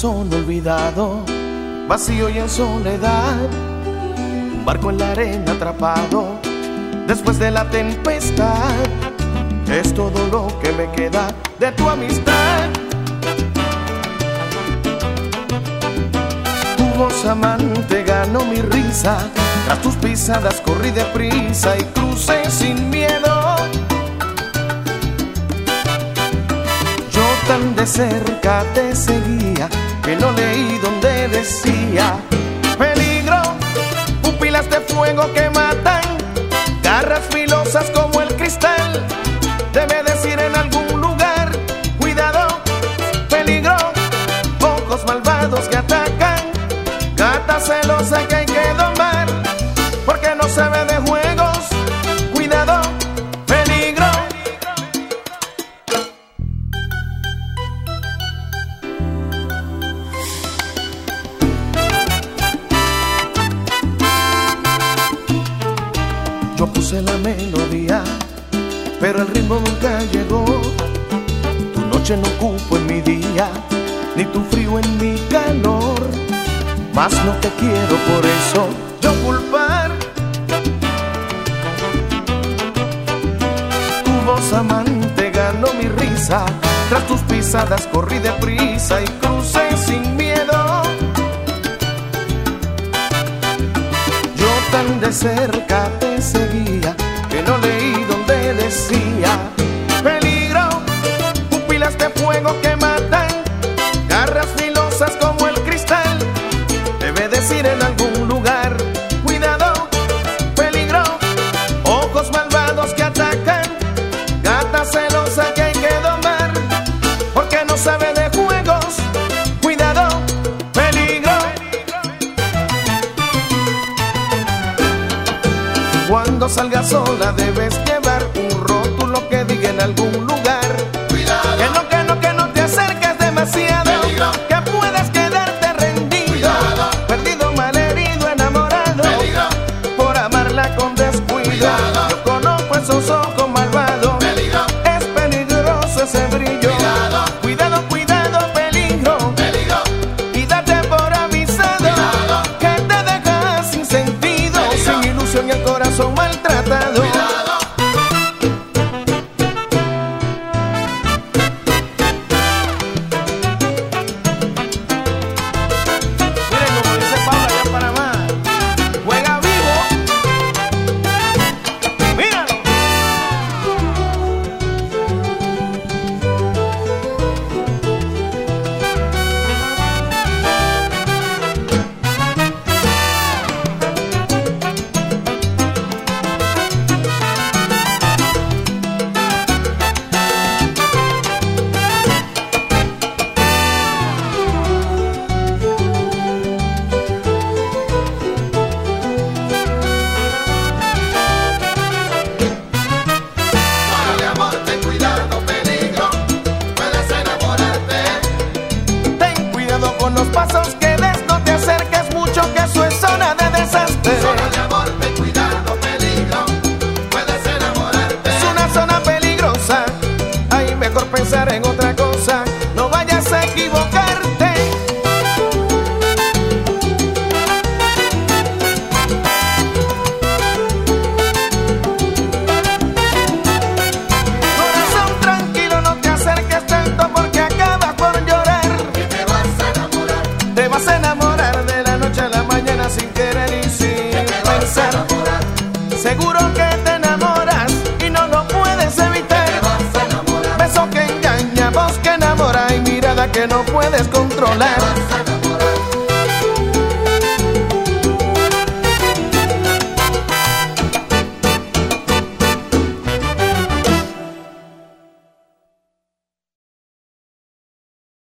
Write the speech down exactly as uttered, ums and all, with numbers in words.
corazón olvidado, vacío y en soledad, un barco en la arena atrapado, después de la tempestad, es todo lo que me queda de tu amistad. Tu voz amante ganó mi risa, tras tus pisadas corrí deprisa y crucé sin miedo. Yo tan de cerca te seguía que no leí donde decía peligro, pupilas de fuego que matan, garras filosas como el cristal. Debe decir en algún lugar, cuidado, peligro, ojos malvados que atacan, gata celosa que hay que domar, porque no sabe de juegos, cuidado, peligro. Yo puse la melodía, pero el ritmo nunca llegó. Tu noche no cupo en mi día, ni tu frío en mi calor. Mas no te quiero por eso yo culpar. Tu voz amante ganó mi risa, tras tus pisadas corrí deprisa y crucé sin miedo. Yo tan de cerca te seguía que no leí donde decía peligro, pupilas de fuego que matan, garras filosas como el cristal. Debe decir en algún lugar, cuidado, peligro, ojos malvados que atacan, gata celosa que hay que domar, porque no sabe de juegos, cuidado, peligro. Cuando salgas sola debes llevar un rótulo que diga en algún lugar, cuidado, que no, que no, que no te acerques demasiado, peligro, que puedes quedarte rendido, cuidado, perdido, malherido, enamorado, peligro, por amarla con descuido, cuidado. Yo conozco esos ojos malvados, peligro, es peligroso ese brillo, cuidado, cuidado, cuidado, peligro, peligro, y date por avisado, cuidado, que te dejas sin sentido, peligro, sin ilusión y el corazón maltratado, cuidado. Con los pasos que des, no te acerques mucho, que eso es zona de desastre. Zona de amor, ten cuidado, peligro, puedes enamorarte. Es una zona peligrosa, ahí mejor pensar en otra cosa, no vayas a equivocarte. Corazón tranquilo, no te acerques tanto porque acabas por llorar. Te vas a enamorar de la noche a la mañana sin querer y sin pensar. Seguro que te enamoras y no lo puedes evitar. Beso que engaña, voz que enamora y mirada que no puedes controlar.